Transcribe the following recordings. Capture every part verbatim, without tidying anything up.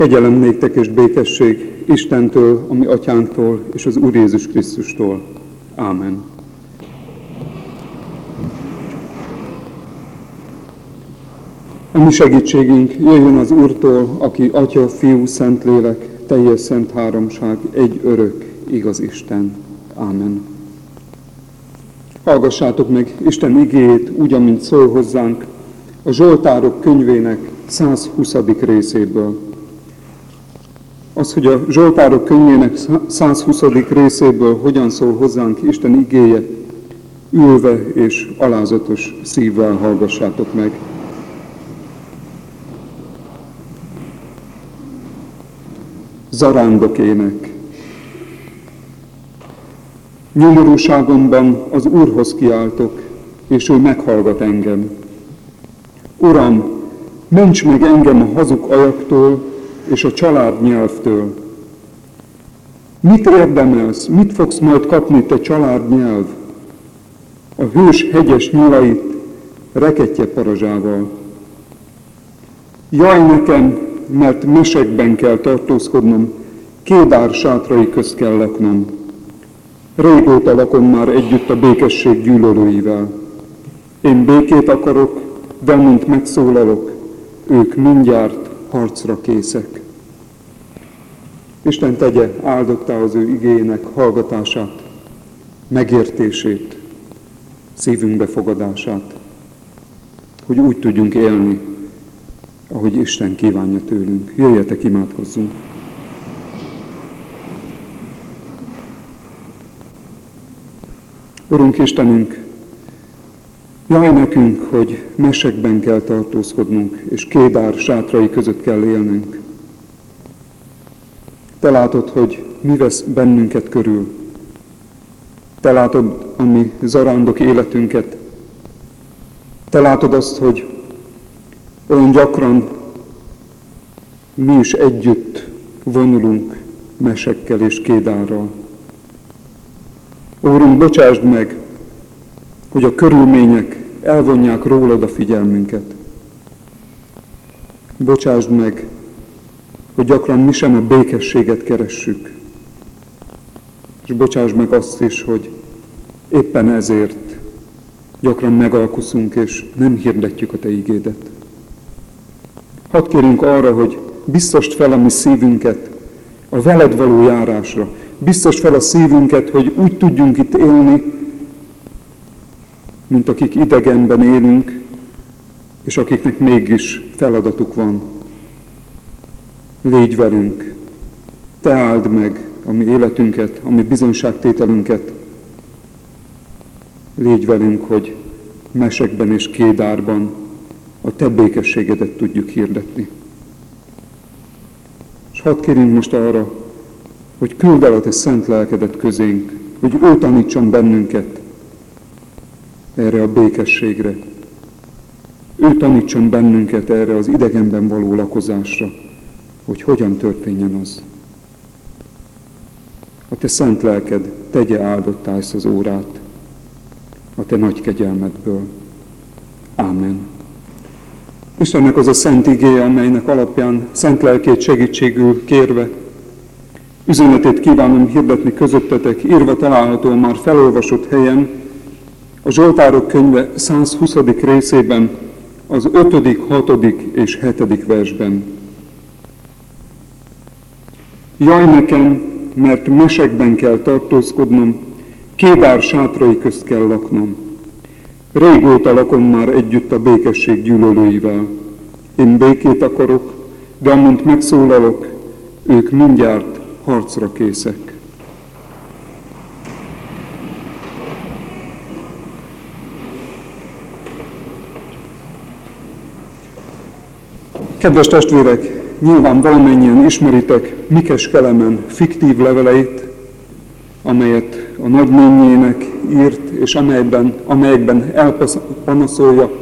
Kegyelem néktek és békesség Istentől, a mi atyánktól és az Úr Jézus Krisztustól. Ámen. A mi segítségünk jöjjön az Úrtól, aki Atya, Fiú, Szentlélek, teljes szent háromság, egy örök, igaz Isten. Ámen. Hallgassátok meg Isten igéjét úgy, amint szól hozzánk a Zsoltárok könyvének száz huszadik részéből. Az, hogy a Zsoltárok könyvének száz huszadik részéből hogyan szól hozzánk Isten igéje, ülve és alázatos szívvel hallgassátok meg. Zarándokének. Nyomorúságomban az Úrhoz kiáltok, és ő meghallgat engem. Uram, ments meg engem a hazug ajaktól és a család nyelvtől. Mit érdemelsz, mit fogsz majd kapni te család nyelv? A hős hegyes nyulait reketje parazsával. Jaj nekem, mert mesekben kell tartózkodnom, Kédár sátrai közt kell laknom. Régóta lakom már együtt a békesség gyűlölőivel. Én békét akarok, de mint megszólalok, ők mindjárt harcra készek. Isten tegye áldottá az ő igéjének hallgatását, megértését, szívünk befogadását, hogy úgy tudjunk élni, ahogy Isten kívánja tőlünk. Jöjjetek, imádkozzunk! Urunk Istenünk, jaj nekünk, hogy mesekben kell tartózkodnunk, és Kédár sátrai között kell élnünk. Te látod, hogy mi vesz bennünket körül. Te látod a mi zarándok életünket. Te látod azt, hogy olyan gyakran mi is együtt vonulunk mesekkel és Kédárral. Úrunk, bocsásd meg, hogy a körülmények elvonják rólad a figyelmünket. Bocsásd meg, hogy gyakran mi sem a békességet keressük. És bocsásd meg azt is, hogy éppen ezért gyakran megalkuszunk, és nem hirdetjük a Te igédet. Hadd kérünk arra, hogy biztosd fel a mi szívünket a veled való járásra. Biztosd fel a szívünket, hogy úgy tudjunk itt élni, mint akik idegenben élünk, és akiknek mégis feladatuk van. Légy velünk, Te áld meg a mi életünket, a mi bizonyságtételünket. Légy velünk, hogy mesekben és Kédárban a Te békességedet tudjuk hirdetni. És hadd kérjünk most arra, hogy küld el a Te szent lelkedet közénk, hogy ő tanítson bennünket erre a békességre. Ő tanítson bennünket erre az idegenben való lakozásra, hogy hogyan történjen az. A Te szent lelked tegye áldottá ezt az órát a Te nagy kegyelmedből. Ámen. Istennek az a szent igéje, amelynek alapján szent lelkét segítségül kérve üzenetét kívánom hirdetni közöttetek, írva található már felolvasott helyen, a Zsoltárok könyve száz huszadik részében, az ötödik, hatodik és hetedik versben. Jaj nekem, mert mesekben kell tartózkodnom, Kédár sátrai közt kell laknom. Régóta lakom már együtt a békesség gyűlölőivel. Én békét akarok, de amint megszólalok, ők mindjárt harcra készek. Kedves testvérek, nyilván valamennyien ismeritek Mikes Kelemen fiktív leveleit, amelyet a nagynénjének írt, és amelyben, amelyekben elpanaszolja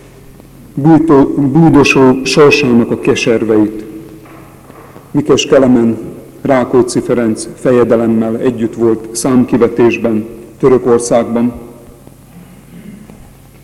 bújdosó sorsának a keserveit. Mikes Kelemen Rákóczi Ferenc fejedelemmel együtt volt számkivetésben Törökországban,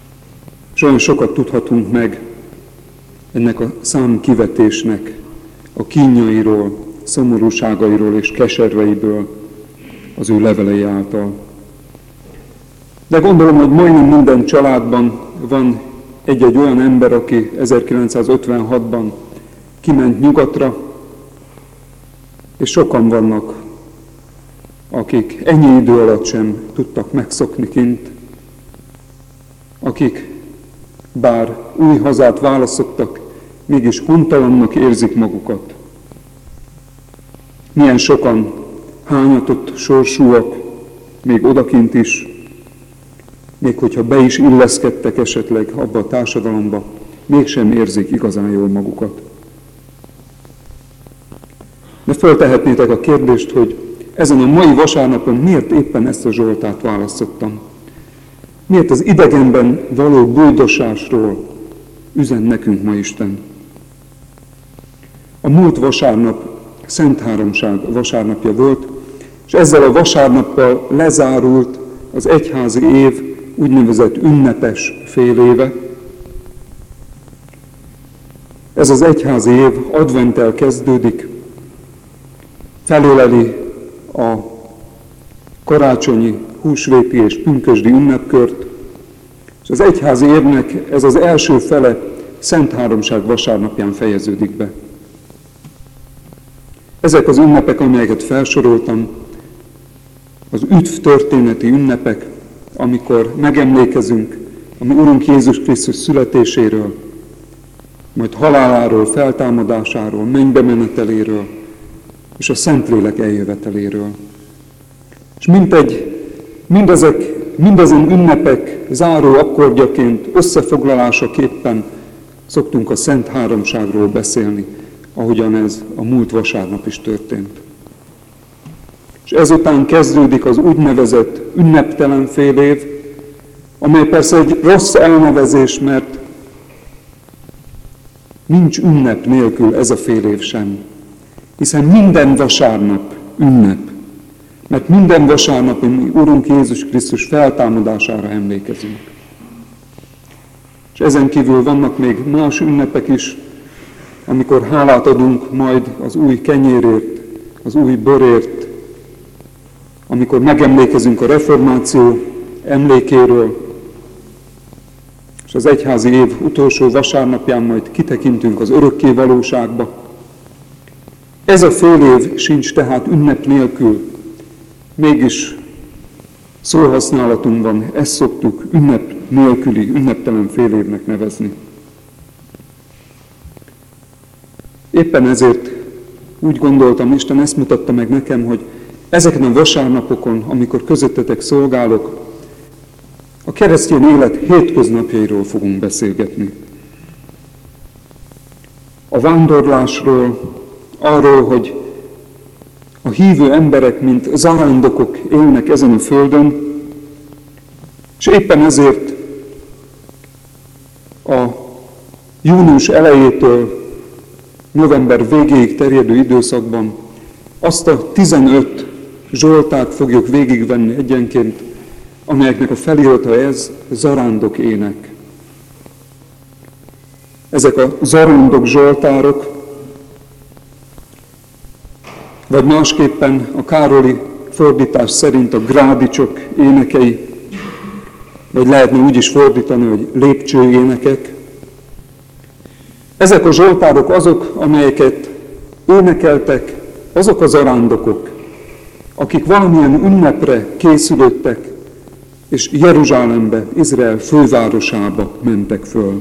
és olyan sokat tudhatunk meg ennek a számkivetésnek a kínjairól, szomorúságairól és keserveiből az ő levelei által. De gondolom, hogy majdnem minden családban van egy-egy olyan ember, aki ezerkilencszázötvenhatban kiment nyugatra, és sokan vannak, akik ennyi idő alatt sem tudtak megszokni kint, akik bár új hazát választottak, mégis hontalannak érzik magukat. Milyen sokan hányatott sorsúak, még odakint is, még hogyha be is illeszkedtek esetleg abba a társadalomba, mégsem érzik igazán jól magukat. De föltehetnétek a kérdést, hogy ezen a mai vasárnapon miért éppen ezt a Zsoltárt választottam? Miért az idegenben való boldogságról üzen nekünk ma Isten? A múlt vasárnap Szent Háromság vasárnapja volt, és ezzel a vasárnappal lezárult az egyházi év úgynevezett ünnepes féléve. Ez az egyházi év adventtel kezdődik, felöleli a karácsonyi, húsvéti és pünkösdi ünnepkört, és az egyházi évnek ez az első fele Szent Háromság vasárnapján fejeződik be. Ezek az ünnepek, amelyeket felsoroltam, az üdv történeti ünnepek, amikor megemlékezünk a mi Urunk Jézus Krisztus születéséről, majd haláláról, feltámadásáról, mennybe meneteléről, és a Szentlélek eljöveteléről. És mintegy, mindezek, mindazon ünnepek záró akkordjaként, összefoglalásaképpen szoktunk a Szent Háromságról beszélni, ahogyan ez a múlt vasárnap is történt. És ezután kezdődik az úgynevezett ünneptelen fél év, amely persze egy rossz elnevezés, mert nincs ünnep nélkül ez a fél év sem. Hiszen minden vasárnap ünnep, mert minden vasárnap mi Urunk Jézus Krisztus feltámadására emlékezünk. És ezen kívül vannak még más ünnepek is, amikor hálát adunk majd az új kenyérért, az új borért, amikor megemlékezünk a reformáció emlékéről, és az egyházi év utolsó vasárnapján majd kitekintünk az örökké valóságba. Ez a fél év sincs tehát ünnep nélkül, mégis szóhasználatunkban ezt szoktuk ünnep nélküli, ünneptelen fél évnek nevezni. Éppen ezért úgy gondoltam, Isten ezt mutatta meg nekem, hogy ezeken a vasárnapokon, amikor közöttetek szolgálok, a keresztény élet hétköznapjairól fogunk beszélgetni. A vándorlásról, arról, hogy a hívő emberek, mint zarándokok élnek ezen a földön, és éppen ezért a június elejétől november végéig terjedő időszakban azt a tizenöt zsoltárt fogjuk végigvenni egyenként, amelyeknek a felirata ez, zarándok ének. Ezek a zarándok zsoltárok, vagy másképpen a Károli fordítás szerint a grádicsok énekei, vagy lehetne úgy is fordítani, hogy lépcsőénekek. Ezek a zsoltárok azok, amelyeket énekeltek azok a zarándokok, akik valamilyen ünnepre készülődtek, és Jeruzsálembe, Izrael fővárosába mentek föl.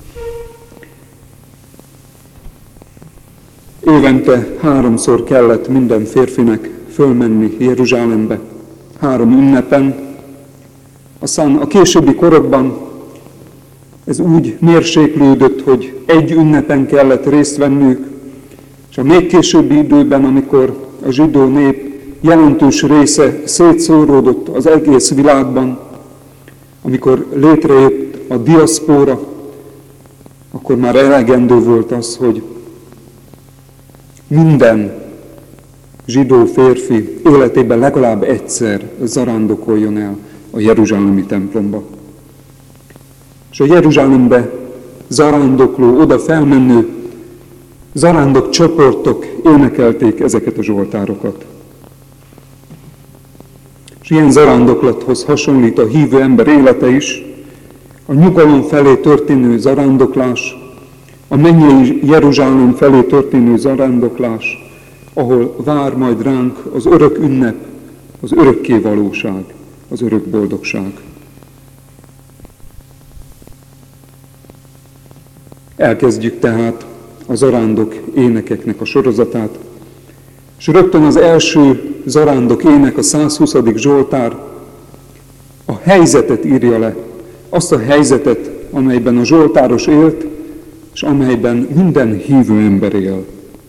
Évente háromszor kellett minden férfinek fölmenni Jeruzsálembe, három ünnepen. Aztán a későbbi korokban ez úgy mérséklődött, hogy egy ünnepen kellett részt vennünk, és a még későbbi időben, amikor a zsidó nép jelentős része szétszóródott az egész világban, amikor létrejött a diaszpóra, akkor már elegendő volt az, hogy minden zsidó férfi életében legalább egyszer zarándokoljon el a jeruzsálemi templomba. És a Jeruzsálembe zarándokló, oda felmenő zarándok csoportok énekelték ezeket a zsoltárokat. És ilyen zarándoklathoz hasonlít a hívő ember élete is, a nyugalom felé történő zarándoklás, a mennyei Jeruzsálem felé történő zarándoklás, ahol vár majd ránk az örök ünnep, az örökké valóság, az örök boldogság. Elkezdjük tehát a zarándok énekeknek a sorozatát, és rögtön az első zarándok ének, a százhuszadik zsoltár a helyzetet írja le, azt a helyzetet, amelyben a zsoltáros élt, és amelyben minden hívő ember él.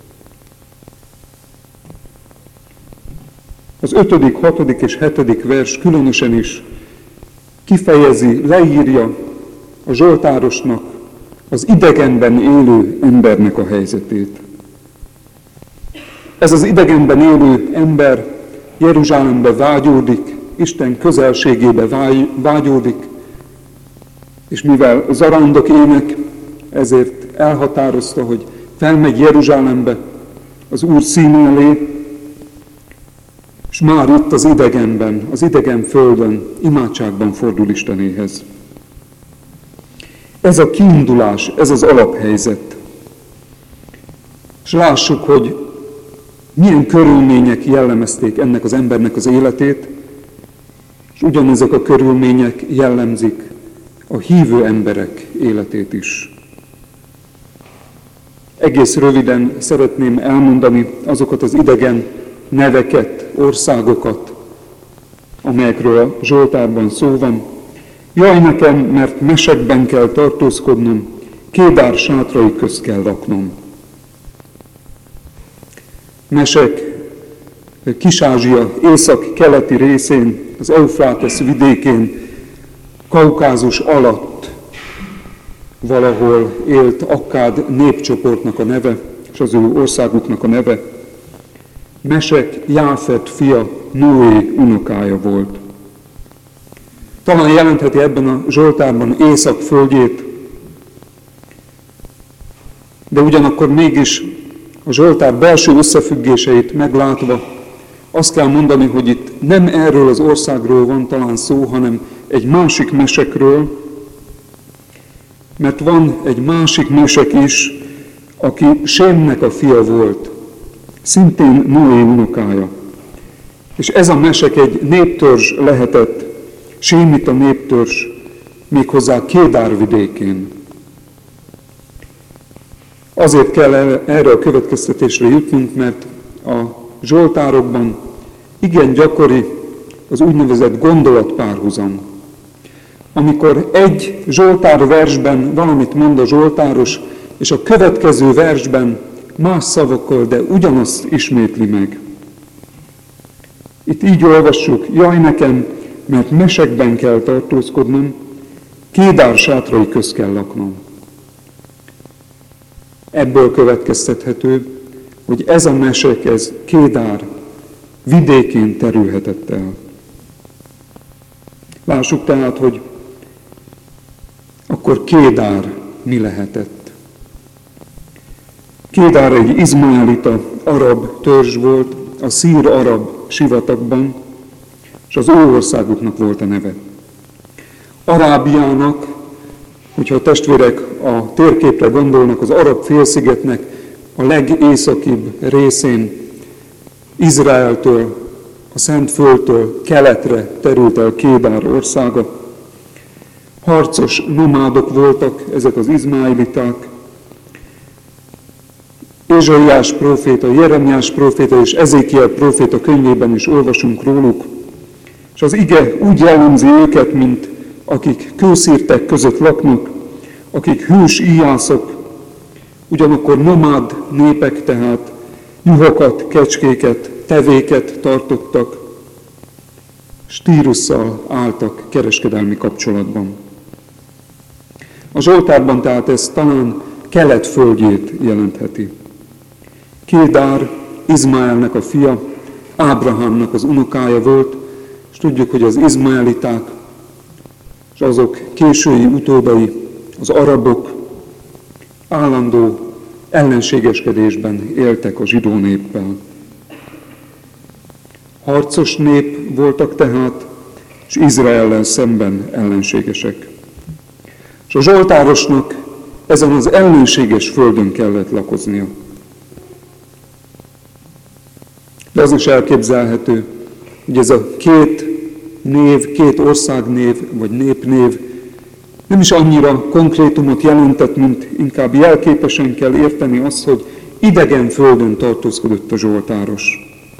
Az ötödik, hatodik és hetedik vers különösen is kifejezi, leírja a zsoltárosnak, az idegenben élő embernek a helyzetét. Ez az idegenben élő ember Jeruzsálembe vágyódik, Isten közelségébe vágyódik, és mivel zarándok ének, ezért elhatározta, hogy felmegy Jeruzsálembe, az Úr színe elé, és már itt az idegenben, az idegen földön, imádságban fordul Istenéhez. Ez a kiindulás, ez az alaphelyzet. És lássuk, hogy milyen körülmények jellemezték ennek az embernek az életét, és ugyanezek a körülmények jellemzik a hívő emberek életét is. Egész röviden szeretném elmondani azokat az idegen neveket, országokat, amelyekről a zsoltárban szó van. Jaj nekem, mert mesekben kell tartózkodnom, Kédár sátrai közt kell laknom. Mesek Kis-Ázsia észak-keleti részén, az Eufrátesz vidékén, Kaukázus alatt valahol élt Akkád népcsoportnak a neve, és az ő országuknak a neve. Mesek Jáfet fia, Noé unokája volt. Talán jelentheti ebben a zsoltárban Észak földjét, de ugyanakkor mégis a zsoltár belső összefüggéseit meglátva azt kell mondani, hogy itt nem erről az országról van talán szó, hanem egy másik mesekről, mert van egy másik mesek is, aki Sémnek a fia volt, szintén Noé unokája. És ez a mesek egy néptörzs lehetett, sémita néptörzs, méghozzá Kédár vidékén. Azért kell erre a következtetésre jutnunk, mert a zsoltárokban igen gyakori az úgynevezett gondolatpárhuzam. Amikor egy zsoltár versben valamit mond a zsoltáros, és a következő versben más szavakkal, de ugyanazt ismétli meg. Itt így olvassuk, jaj nekem, mert mesekben kell tartózkodnom, Kédár sátrai közt kell laknom. Ebből következtethető, hogy ez a mesek, ez Kédár vidékén terülhetett el. Lássuk tehát, hogy akkor Kédár mi lehetett. Kédár egy izmaelita arab törzs volt, a szír-arab sivatagban, és az ő országuknak volt a neve. Arábiának, hogyha a testvérek a térképre gondolnak, az arab félszigetnek a legészakibb részén, Izraeltől, a Szentföldtől keletre terült el Kédár országa. Harcos nomádok voltak ezek az izmaeliták. Ézsaiás próféta, Jeremiás próféta és Ezékiel próféta könyvében is olvasunk róluk, és az ige úgy jellemzi őket, mint akik kőszírtek között laknak, akik hős íjászok, ugyanakkor nomád népek, tehát juhokat, kecskéket, tevéket tartottak, és Tírusszal álltak kereskedelmi kapcsolatban. A zsoltárban tehát ez talán kelet földjét jelentheti. Kédár Izmaelnek a fia, Ábrahámnak az unokája volt, és tudjuk, hogy az izmaeliták és azok késői utódai, az arabok állandó ellenségeskedésben éltek a zsidó néppel. Harcos nép voltak tehát, és Izraellel szemben ellenségesek. És a zsoltárosnak ezen az ellenséges földön kellett lakoznia. De az is elképzelhető, hogy ez a két név, két országnév, vagy népnév nem is annyira konkrétumot jelentett, mint inkább jelképesen kell érteni azt, hogy idegen földön tartózkodott a zsoltáros.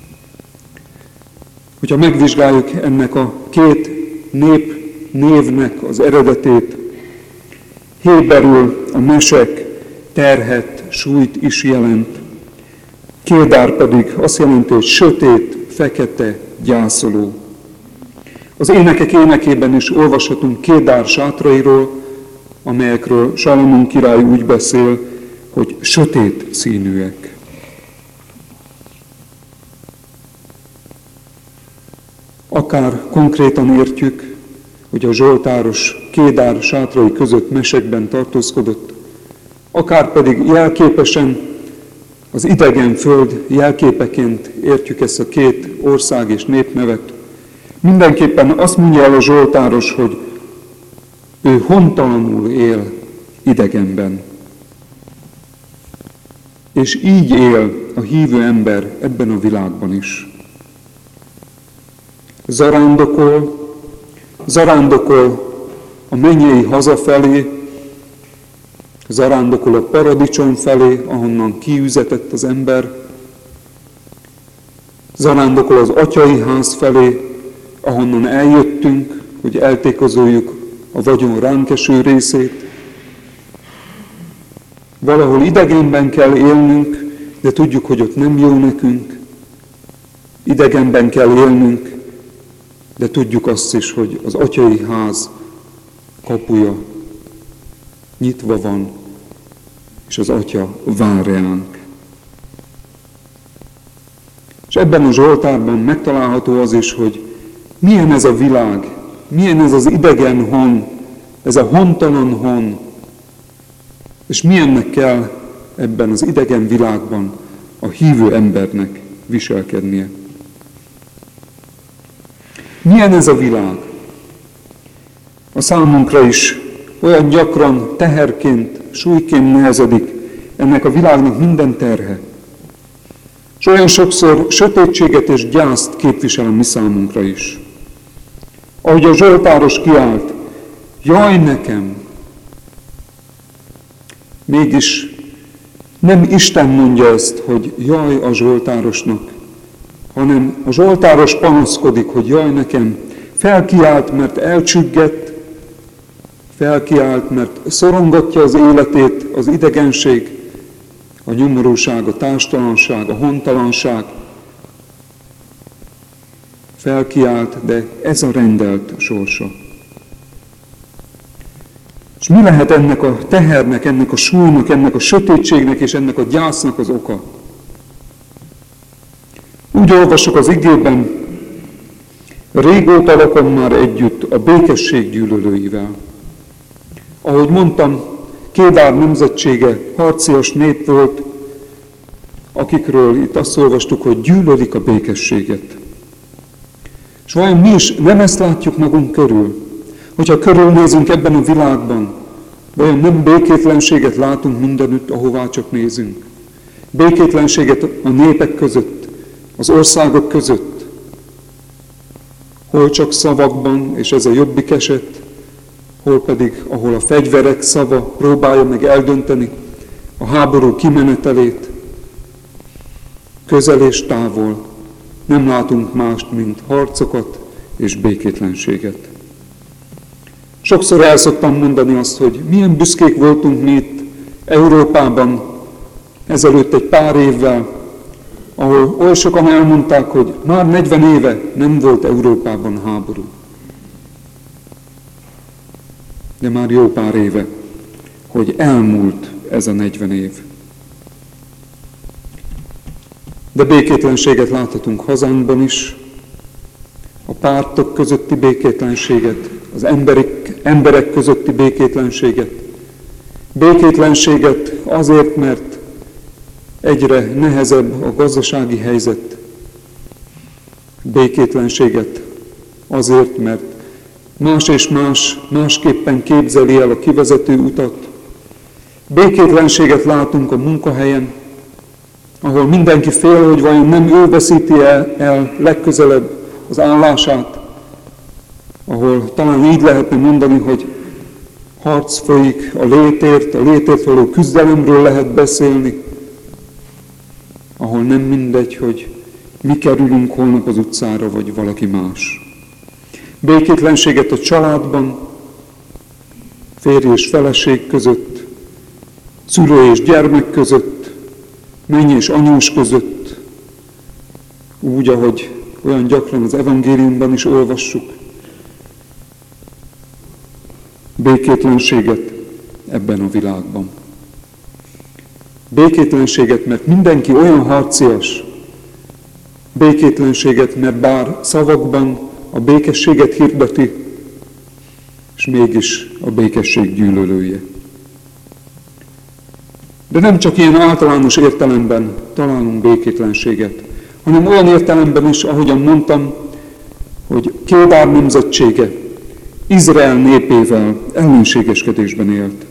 Hogyha megvizsgáljuk ennek a két nép névnek az eredetét, héberül a mesek terhet, súlyt is jelent, Kédár pedig azt jelenti, hogy sötét, fekete, gyászoló. Az énekek énekében is olvashatunk Kédár sátrairól, amelyekről Salamon király úgy beszél, hogy sötét színűek. Akár konkrétan értjük, hogy a zsoltáros Kédár sátrai között mesekben tartózkodott, akár pedig jelképesen az idegen föld jelképeként értjük ezt a két ország és népnevet. Mindenképpen azt mondja el a zsoltáros, hogy ő hontalanul él idegenben. És így él a hívő ember ebben a világban is. Zarándokol, zarándokol a mennyei haza felé, zarándokol a paradicsom felé, ahonnan kiüzetett az ember, zarándokol az atyai ház felé, ahonnan eljöttünk, hogy eltékozoljuk a vagyon ránk eső részét. Valahol idegenben kell élnünk, de tudjuk, hogy ott nem jó nekünk. Idegenben kell élnünk, de tudjuk azt is, hogy az atyai ház kapuja nyitva van, és az Atya vár ránk. És ebben a zsoltárban megtalálható az is, hogy milyen ez a világ, milyen ez az idegen hon, ez a hontalan hon, és milyennek kell ebben az idegen világban a hívő embernek viselkednie. Milyen ez a világ? A számunkra is olyan gyakran teherként, súlyként nehezedik ennek a világnak minden terhe. És olyan sokszor sötétséget és gyászt képvisel a mi számunkra is. Ahogy a zsoltáros kiált, jaj nekem! Mégis nem Isten mondja ezt, hogy jaj a zsoltárosnak, hanem a zsoltáros panaszkodik, hogy jaj nekem, felkiált, mert elcsüggett, felkiált, mert szorongatja az életét az idegenség, a nyomorúság, a társtalanság, a hontalanság. Felkiált, de ez a rendelt sorsa. És mi lehet ennek a tehernek, ennek a súlynak, ennek a sötétségnek és ennek a gyásznak az oka? Úgy olvasok az igében, régóta lakom már együtt a békesség gyűlölőivel. Ahogy mondtam, Kédár nemzetsége harcias nép volt, akikről itt azt olvastuk, hogy gyűlölik a békességet. És vajon mi is nem ezt látjuk magunk körül? Hogyha körülnézünk ebben a világban, vajon nem békétlenséget látunk mindenütt, ahová csak nézünk? Békétlenséget a népek között, az országok között, hol csak szavakban, és ez a jobbik eset, hol pedig, ahol a fegyverek szava próbálja meg eldönteni a háború kimenetelét, közel és távol, nem látunk mást, mint harcokat és békétlenséget. Sokszor el szoktam mondani azt, hogy milyen büszkék voltunk mi itt Európában ezelőtt egy pár évvel, ahol oly sokan elmondták, hogy már negyven éve nem volt Európában háború. De már jó pár éve, hogy elmúlt ez a negyven év. De békétlenséget láthatunk hazánkban is, a pártok közötti békétlenséget, az emberek, emberek közötti békétlenséget. Békétlenséget azért, mert egyre nehezebb a gazdasági helyzet, békétlenséget azért, mert más és más, másképpen képzeli el a kivezető utat. Békétlenséget látunk a munkahelyen, ahol mindenki fél, hogy vajon nem ő veszíti el, el legközelebb az állását, ahol talán így lehetne mondani, hogy harc folyik a létért, a létért való küzdelemről lehet beszélni, ahol nem mindegy, hogy mi kerülünk holnap az utcára, vagy valaki más. Békétlenséget a családban, férj és feleség között, szülő és gyermek között, menny és anyós között, úgy, ahogy olyan gyakran az evangéliumban is olvassuk. Békétlenséget ebben a világban. Békétlenséget, mert mindenki olyan harcias. Békétlenséget, mert bár szavakban a békességet hirdeti, és mégis a békesség gyűlölője. De nem csak ilyen általános értelemben találunk békétlenséget, hanem olyan értelemben is, ahogyan mondtam, hogy Kédár nemzetsége Izrael népével ellenségeskedésben élt.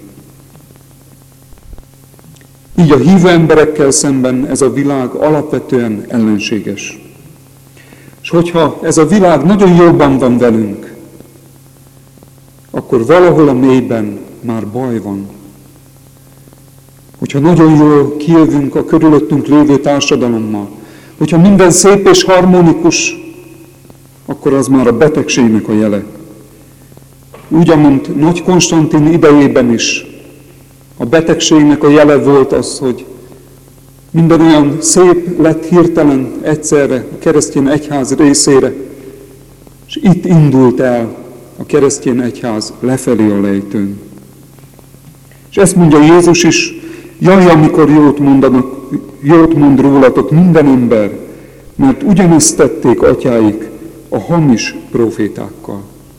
Így a hívő emberekkel szemben ez a világ alapvetően ellenséges. És hogyha ez a világ nagyon jobban van velünk, akkor valahol a mélyben már baj van. Hogyha nagyon jól kijövünk a körülöttünk lévő társadalommal, hogyha minden szép és harmonikus, akkor az már a betegségnek a jele. Úgy, amint Nagy Konstantin idejében is a betegségnek a jele volt az, hogy minden olyan szép lett hirtelen egyszerre a keresztény egyház részére, és itt indult el a keresztény egyház lefelé a lejtőn. És ezt mondja Jézus is, jaj, amikor jót mondanak, jót mond rólatok minden ember, mert ugyanezt tették atyáik a hamis profétákkal.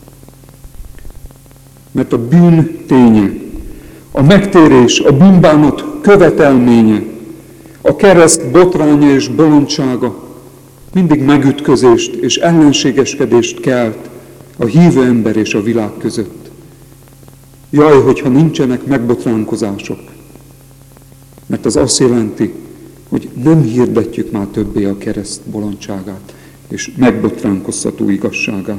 Mert a bűn ténye, a megtérés, a bűnbánat követelménye, a kereszt botránya és bolondsága mindig megütközést és ellenségeskedést kelt a hívő ember és a világ között. Jaj, hogyha nincsenek megbotránkozások, mert az azt jelenti, hogy nem hirdetjük már többé a kereszt bolondságát és megbotránkoztató igazságát.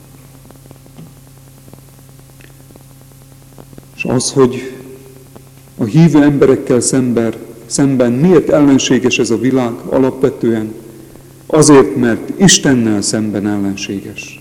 És az, hogy a hívő emberekkel szemben, szemben miért ellenséges ez a világ alapvetően? Azért, mert Istennel szemben ellenséges.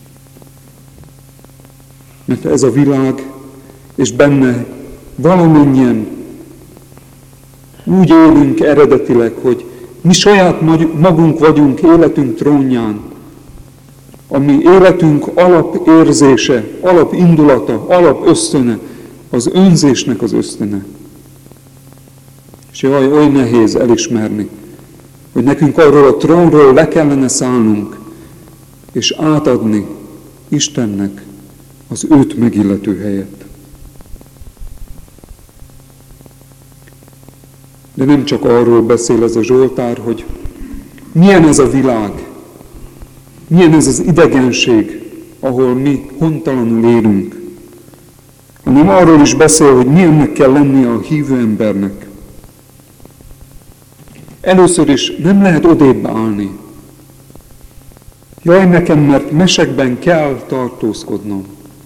Mert ez a világ, és benne valamennyien úgy élünk eredetileg, hogy mi saját magunk vagyunk életünk trónján, ami életünk alapérzése, alapindulata, alapösztöne, az önzésnek az ösztöne. És jaj, oly nehéz elismerni, hogy nekünk arról a trónról le kellene szállnunk, és átadni Istennek az őt megillető helyet. De nem csak arról beszél ez a Zsoltár, hogy milyen ez a világ, milyen ez az idegenség, ahol mi hontalanul élünk, hanem arról is beszél, hogy milyennek kell lennie a hívő embernek. Először is nem lehet odébb állni. Jaj nekem, mert mesekben kell tartózkodnom.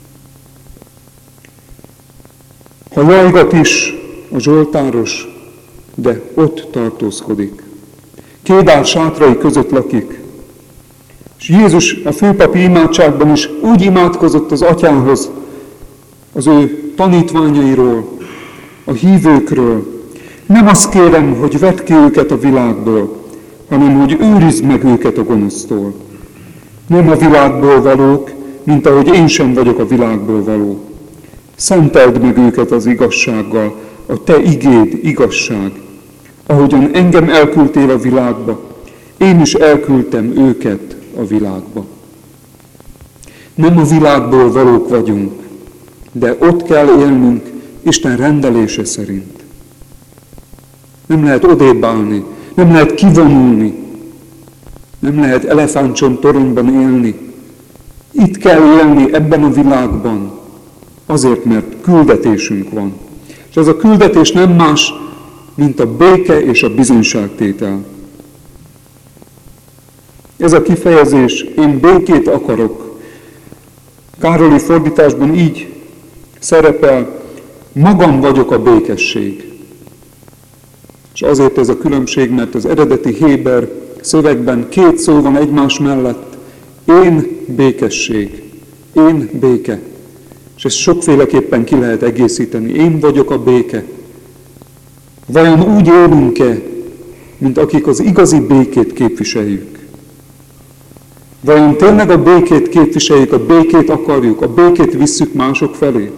Ha jajgat is a zsoltáros, de ott tartózkodik. Kédár sátrai között lakik. És Jézus a főpapi imádságban is úgy imádkozott az atyához, az ő tanítványairól, a hívőkről. Nem azt kérem, hogy vedd ki őket a világból, hanem hogy őrizd meg őket a gonosztól. Nem a világból valók, mint ahogy én sem vagyok a világból való. Szenteld meg őket az igazsággal, a te igéd igazság. Ahogyan engem elküldtél a világba, én is elküldtem őket a világba. Nem a világból valók vagyunk, de ott kell élnünk Isten rendelése szerint. Nem lehet odébb állni, nem lehet kivonulni, nem lehet elefántcsont-toronyban élni. Itt kell élni ebben a világban, azért, mert küldetésünk van. És ez a küldetés nem más, mint a béke és a bizonyságtétel. Ez a kifejezés, én békét akarok. Károli fordításban így szerepel, magam vagyok a békesség. És azért ez a különbség, mert az eredeti héber szövegben két szó van egymás mellett. Én békesség, én béke. És ezt sokféleképpen ki lehet egészíteni. Én vagyok a béke. Vajon úgy élünk-e, mint akik az igazi békét képviseljük? Vajon tényleg a békét képviseljük, a békét akarjuk, a békét visszük mások felé?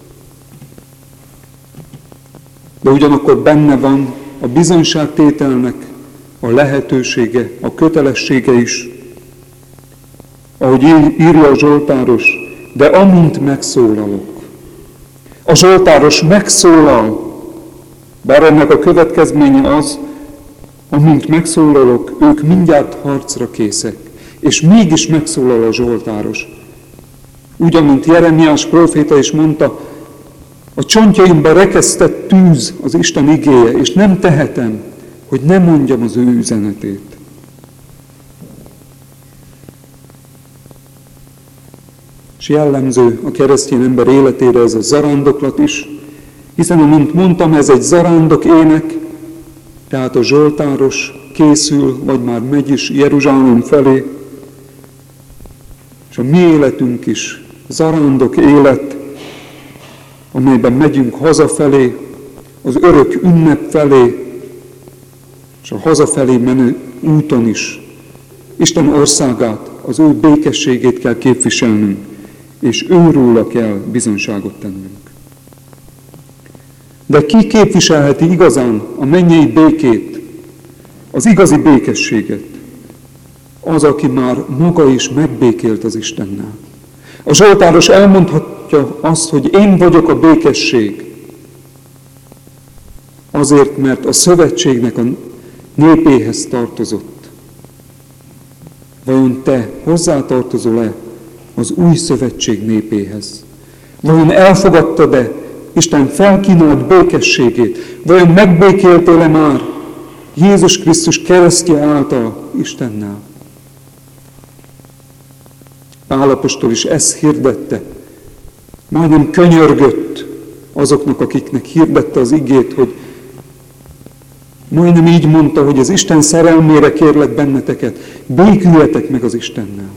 De ugyanakkor benne van a bizonyságtételnek a lehetősége, a kötelessége is. Ahogy írja a zsoltáros, de amint megszólalok. A zsoltáros megszólal, bár ennek a következménye az, amint megszólalok, ők mindjárt harcra készek. És mégis megszólal a zsoltáros. Úgy, amint Jeremiás próféta is mondta, a csontjaimba rekesztett tűz az Isten igéje, és nem tehetem, hogy ne mondjam az ő üzenetét. És jellemző a keresztény ember életére ez a zarándoklat is, hiszen, amint mondtam, ez egy zarándok ének, tehát a zsoltáros készül, vagy már megy is Jeruzsálem felé, és a mi életünk is zarándok élet, amelyben megyünk hazafelé, az örök ünnep felé, és a hazafelé menő úton is Isten országát, az ő békességét kell képviselnünk, és őróla kell bizonyságot tennünk. De ki képviselheti igazán a mennyei békét, az igazi békességet? Az, aki már maga is megbékélt az Istennel. A zsoltáros elmondhatja azt, hogy én vagyok a békesség. Azért, mert a szövetségnek a népéhez tartozott. Vajon te hozzátartozol-e az új szövetség népéhez? Vajon elfogadtad-e Isten felkínált békességét? Vajon megbékéltél-e már Jézus Krisztus keresztje által Istennel? Pál apostol is ezt hirdette, majdnem könyörgött azoknak, akiknek hirdette az igét, hogy majdnem így mondta, hogy az Isten szerelmére kérlek benneteket, béküljetek meg az Istennel.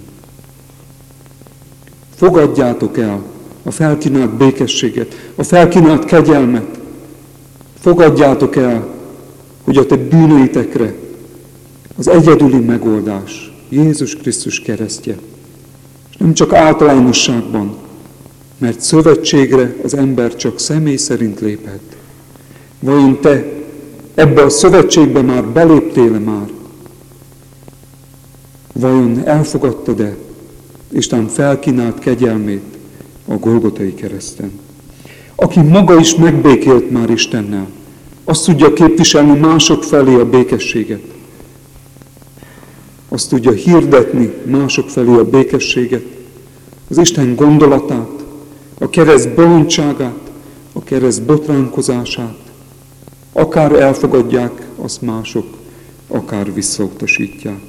Fogadjátok el a felkínált békességet, a felkínált kegyelmet. Fogadjátok el, hogy a te bűneitekre az egyedüli megoldás, Jézus Krisztus keresztje. És nem csak általánosságban, mert szövetségre az ember csak személy szerint léphet. Vajon te ebbe a szövetségbe már beléptél-e már? Vajon elfogadtad-e Isten felkínált kegyelmét a Golgotai kereszten? Aki maga is megbékélt már Istennel, azt tudja képviselni mások felé a békességet. Azt tudja hirdetni mások felé a békességet, az Isten gondolatát, a kereszt bolondságát, a kereszt botránkozását. Akár elfogadják azt mások, akár visszautasítják.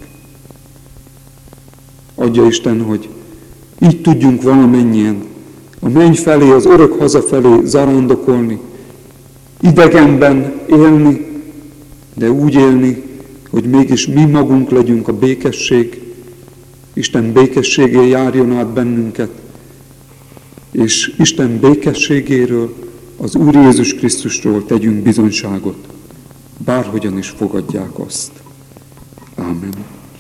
Adja Isten, hogy így tudjunk valamennyien a menny felé, az örök haza felé zarándokolni, idegenben élni, de úgy élni, hogy mégis mi magunk legyünk a békesség, Isten békességé járjon át bennünket, és Isten békességéről, az Úr Jézus Krisztusról tegyünk bizonyságot, bárhogyan is fogadják azt. Ámen.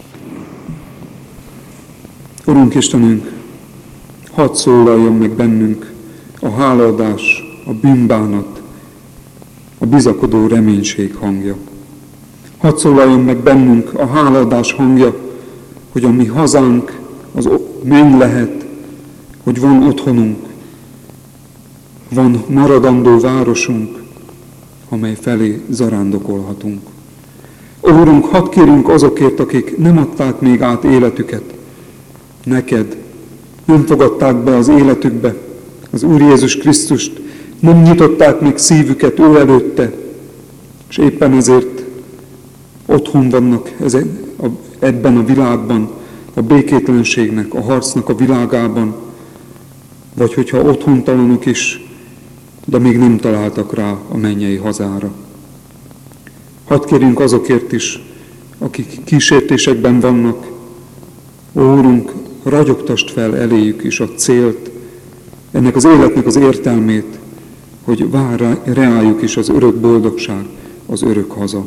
Urunk Istenünk, hadd szólaljon meg bennünk a hálaadás, a bűnbánat, a bizakodó reménység hangja. Hadd szólaljon meg bennünk a hálaadás hangja, hogy a mi hazánk az menny lehet, hogy van otthonunk, van maradandó városunk, amely felé zarándokolhatunk. Ó, Urunk, hadd kérjünk azokért, akik nem adták még át életüket neked, nem fogadták be az életükbe az Úr Jézus Krisztust, nem nyitották még szívüket ő előtte, és éppen ezért otthon vannak ebben a világban, a békétlenségnek, a harcnak a világában, vagy hogyha otthontalanok is, de még nem találtak rá a mennyei hazára. Hadd kérjünk azokért is, akik kísértésekben vannak. Ó, Úrunk, ragyogtasd fel eléjük is a célt, ennek az életnek az értelmét, hogy vár reájuk is az örök boldogság, az örök haza.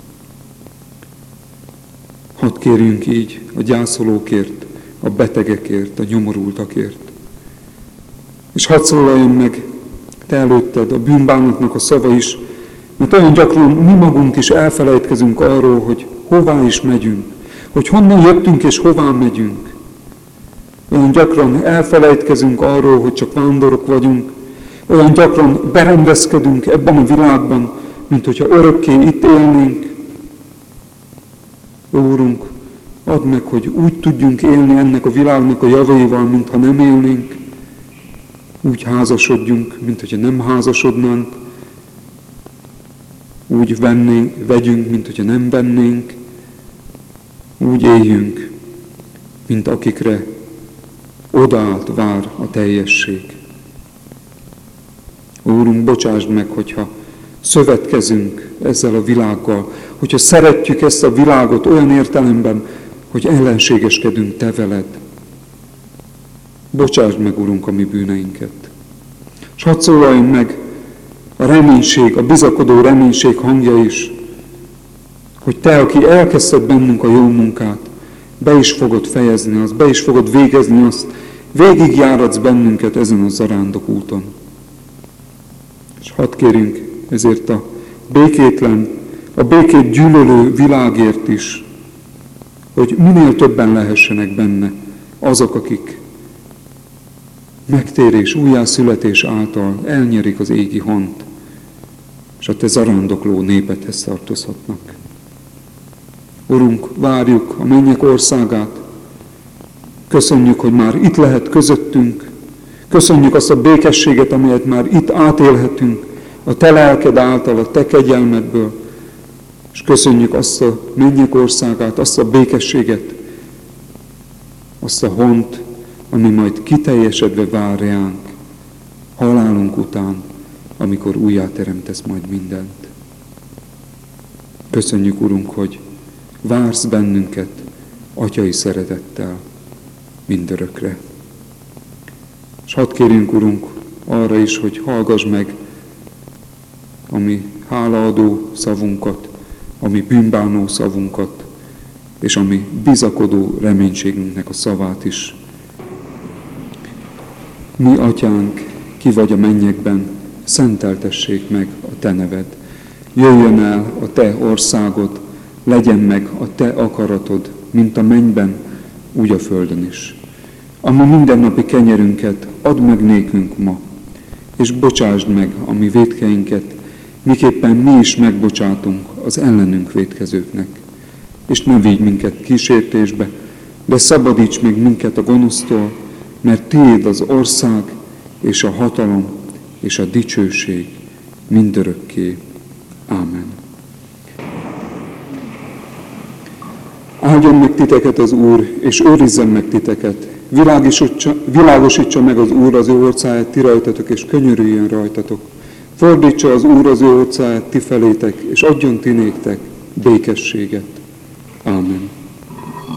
Hadd kérjünk így a gyászolókért, a betegekért, a nyomorultakért. És hadd szólaljon meg te előtted a bűnbánatnak a szava is, mert olyan gyakran mi magunk is elfelejtkezünk arról, hogy hová is megyünk, hogy honnan jöttünk és hová megyünk. Olyan gyakran elfelejtkezünk arról, hogy csak vándorok vagyunk, olyan gyakran berendezkedünk ebben a világban, mint hogyha örökké itt élnénk. Ó, Úrunk, add meg, hogy úgy tudjunk élni ennek a világnak a javaival, mintha nem élnénk, úgy házasodjunk, mint hogyha nem házasodnánk, úgy vennénk, vegyünk, mint hogyha nem vennénk, úgy éljünk, mint akikre odaállt vár a teljesség. Úrunk, bocsásd meg, hogyha szövetkezünk ezzel a világgal, hogyha szeretjük ezt a világot olyan értelemben, hogy ellenségeskedünk te veled. Bocsásd meg, Urunk, a mi bűneinket. És hadd szólaljon meg a reménység, a bizakodó reménység hangja is, hogy te, aki elkezdted bennünk a jó munkát, be is fogod fejezni azt, be is fogod végezni azt, végigjáratsz bennünket ezen a zarándok úton. És hadd kérjünk ezért a békétlen, a békét gyűlölő világért is, hogy minél többen lehessenek benne azok, akik megtérés, újjászületés által elnyerik az égi hont, és a te zarándokló népedhez tartozhatnak. Urunk, várjuk a mennyek országát, köszönjük, hogy már itt lehet közöttünk, köszönjük azt a békességet, amelyet már itt átélhetünk, a te lelked által, a te kegyelmedből, és köszönjük azt a mennyek országát, azt a békességet, azt a hont, ami majd kiteljesedve vár ránk halálunk után, amikor újjáteremtesz majd mindent. Köszönjük, Urunk, hogy vársz bennünket atyai szeretettel mindörökre. És hadd kérjünk, Urunk, arra is, hogy hallgass meg a mi hálaadó szavunkat, a mi bűnbánó szavunkat, és a mi bizakodó reménységünknek a szavát is. Mi, Atyánk, ki vagy a mennyekben, szenteltessék meg a te neved. Jöjjön el a te országod, legyen meg a te akaratod, mint a mennyben, úgy a földön is. A mi mindennapi kenyerünket add meg nékünk ma, és bocsásd meg a mi vétkeinket, miképpen mi is megbocsátunk az ellenünk vétkezőknek. És ne vigy minket kísértésbe, de szabadíts meg minket a gonosztól, mert tiéd az ország, és a hatalom, és a dicsőség mindörökké. Ámen. Áldjon meg titeket az Úr, és őrizzen meg titeket. Világosítsa, világosítsa meg az Úr az ő orcáját ti rajtatok, és könyörüljön rajtatok. Fordítsa az Úr az ő orcáját ti felétek, és adjon ti néktek békességet. Ámen.